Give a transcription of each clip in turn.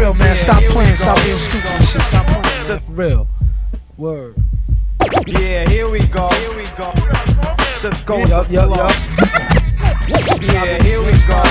real, man. Stop playing. Stop being stupid and shit. Stop playing. For real. Word. Yeah, here we go. Here we go. Let's go with the flow. Yeah, here we go.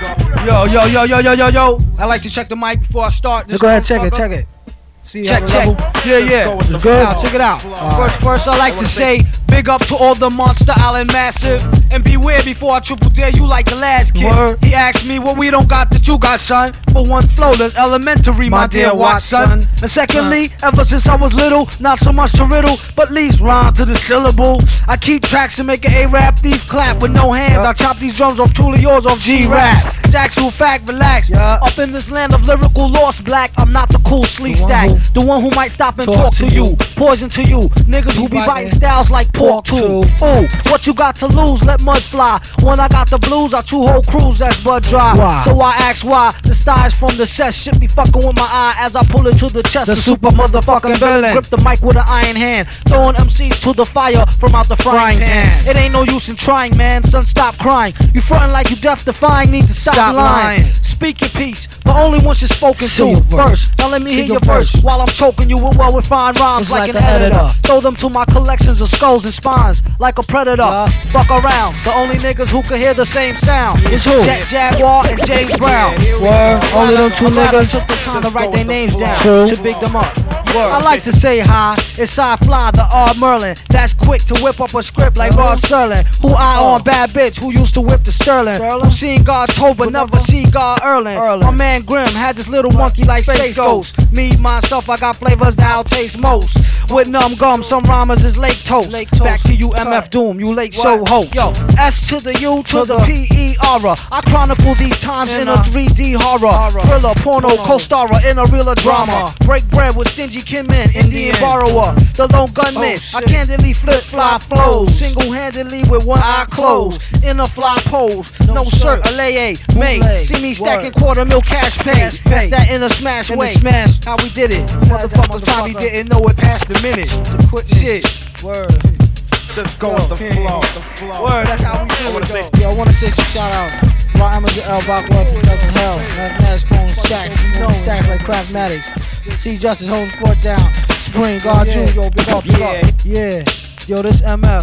Yo. I like to check the mic before I start. Go ahead, check it. See, check. Yeah. It's good. Now, check it out. First, I like to say big up to all the Monster Island Massive. And beware before I triple dare you like the last kid. Word. He asked me what we don't got that you got, son. For one flow, that's elementary, my dear Watson. And secondly, ever since I was little, not so much to riddle, but least rhyme to the syllable. I keep tracks to make an A-rap thief clap with no hands. I chop these drums off truly yours off G-Rap. It's actual fact, relax. Up in this land of lyrical lost black, I'm not the cool sleep stack. The one who might stop and talk to you. Poison to you. Niggas who be biting styles like pork too. Ooh, what you got to lose? Let mud fly. When I got the blues, I two whole crews that's bud dry. Wow. So I ask why the styles from the set shit be fucking with my eye as I pull it to the chest. The super motherfucking villain. Grip the mic with an iron hand, throwing MCs to the fire from out the frying pan. It ain't no use in trying, man. Son, stop crying. You frontin' like you deaf defying. Need to stop lying. Speak your piece, but only once you're spoken to first. Now let me hear your verse while I'm choking you with well-refined rhymes like an editor. Throw them to my collections of skulls and spines like a predator. Fuck around. The only niggas who can hear the same sound is who? Jack Jaguar and James Brown. Word. Only them two niggas took the time to write their names down to big them up. Word. I like to say hi. It's I Fly, the R Merlin. That's quick to whip up a script like Rod Sterling. Who I on bad bitch who used to whip the Sterling. Who seen God told but never see God Erling. My man Grim had this little monkey like Space Ghost. Me, myself, I got flavors that I'll taste most. With numb gum, some rhymers is lake toast. Back to you, MF Doom, you late show host. Yo, S to the U to the P-E-R-A. I chronicle these times in a 3D horror. Thriller, porno, co-starrer in a realer drama. Break bread with stingy kinmen, Indian borrower. The lone gunman, I candidly flip fly flows. Single-handedly with one eye closed. In a fly pose, no shirt, a lay May. See me stacking quarter mil cash pay. That's that in a smash way. How we did it. Motherfuckers probably didn't know it past the minute. Quit shit. Word. Let's go with the flow. Word, that's how we do it. Yo, I wanna say some shout out. Raw Amateur L. Backwell, 2000 Hell. Mathematics, Cone, Stacks. You know, Stacks like Craftmatics. See Justice holding the fort down. Spring, God, you, yo, big up, Yeah. Yo, this MF.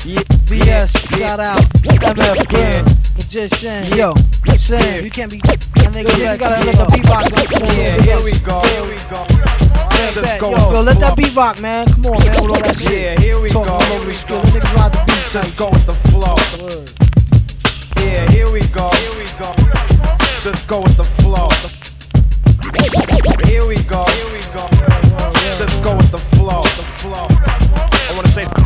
BS, shout out. MF, Grim, Magician. Yo, Sam, you can't be. Nigga, you gotta let the beatbox go. Yeah, here we go. Let's go. Yo, let that beat rock, man. Come on, man, with all that shit. Yeah, here we go. Niggas ride the beat. Let's go with the flow. Yeah, here we go. Let's go with the flow. Here we go. Let's go with the flow. I wanna say